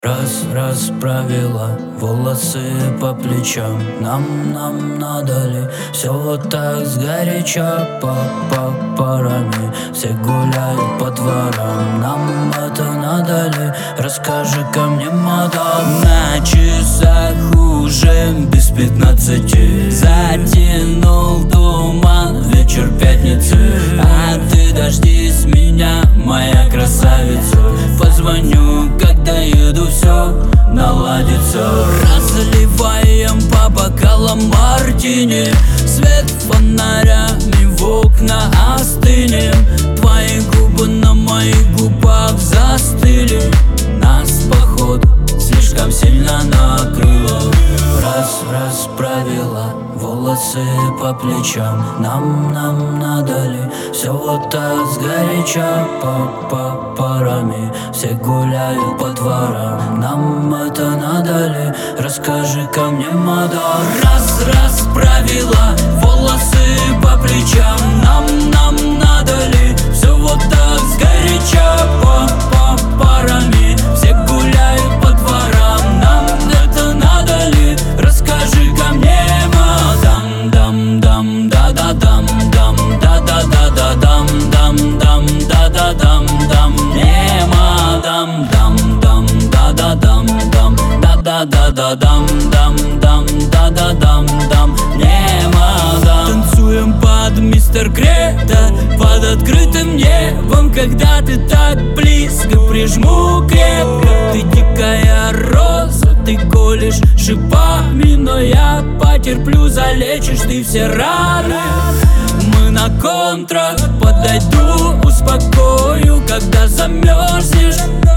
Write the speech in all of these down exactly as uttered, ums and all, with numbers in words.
Раз расправила волосы по плечам. Нам, нам надо ли все вот так сгоряча? По, по парами все гуляют по дворам. Нам это надо ли? Расскажи-ка мне, мадам. На часах уже без пятнадцати. Затянул туман, вечер пятницы. А ты дождись меня, моя красавица. Позвоню, когда еду, все наладится. Разливаем по бокалам мартини. Свет фонарями в окна остынем. Твои губы на моих губах застыли. Нас, походу, слишком сильно накрыло. Раз расправила волосы по плечам. Нам, нам надо ли все вот так сгоряча? По, по парами все гуляют по дворам. Нам это надо ли? Расскажи-ка мне, мадам. Раз расправила волосы по плечам. Нам, нам надо ли все вот так сгоряча? По, по парами все гуляют по дворам. Нам это надо ли? Расскажи-ка мне, мадам. Дам, дам, да да дам, дам, да да да да дам, дам, дам, да да дам, дам, не мадам. Дам, дам, да да дам, дам, да да да да дам, дам, дам, да да дам, дам, не мадам. Танцуем под мистер Грета, под открытым небом. Когда ты так близко, прижму крепко. Ты дикая роза, ты колешь шипами, но я потерплю, залечишь ты все раны. Мы на контракт, подойду, успокою. Когда замерзнешь,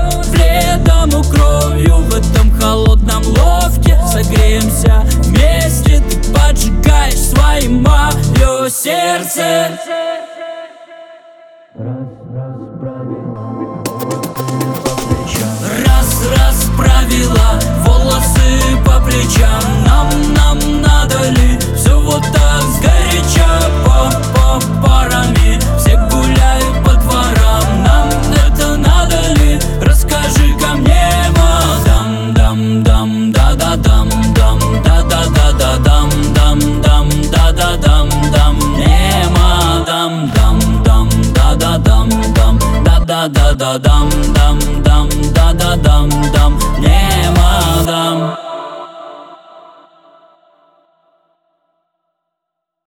пледом укрою. В этом холодном лофте согреемся вместе. Ты поджигаешь своим мое сердце. Раз расправила волосы по плечам. Нам, нам надо ли все вот так сгоряча? По, по парами все гуляют по дворам. Нам это надо ли? Расскажи-ка мне, мадам. Дам, дам, да да дам, дам, да да да да дам, дам, дам, да да дам, дам, не мадам. Дам, дам, да да дам, дам, да да да да дам, дам, дам, да да дам, дам, не